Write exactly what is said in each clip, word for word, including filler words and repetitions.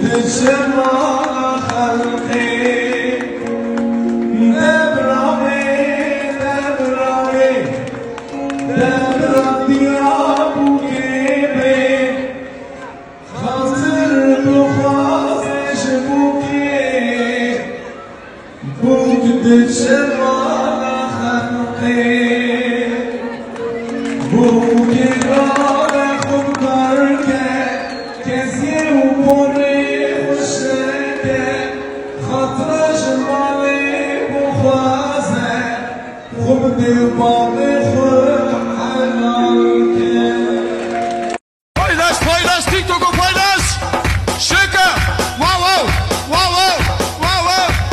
جمال خلقي دبرامي دبرامي دبرامي أبو كيبي خاطر بخاطش بوكي بوك جمال خلقي بوكي غالي خب بركة كثير وبوري Paylaş paylaş TikTok'u paylaş. Şaka. Wow wow. Wow wow. Wow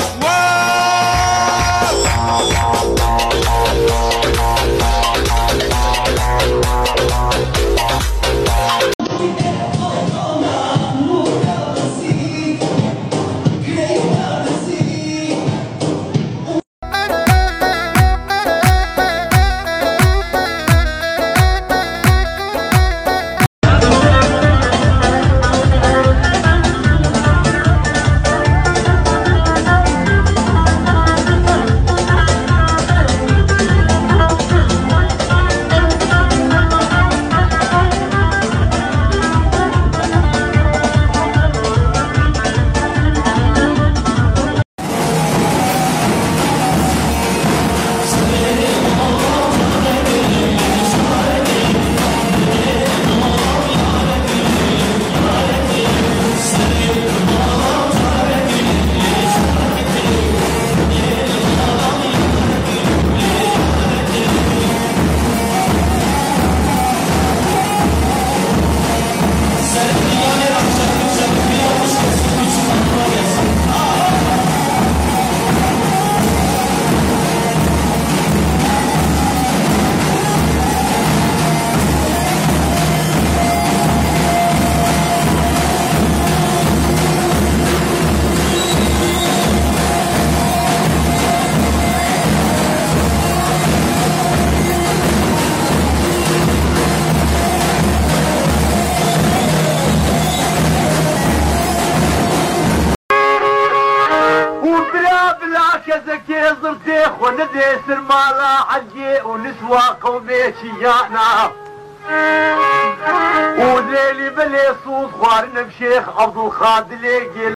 زرتي وندي سرمالا حجي ونسوى قومي شيانا وليلي بلي صوت خوارنا بشيخ عبد الخالد ليقي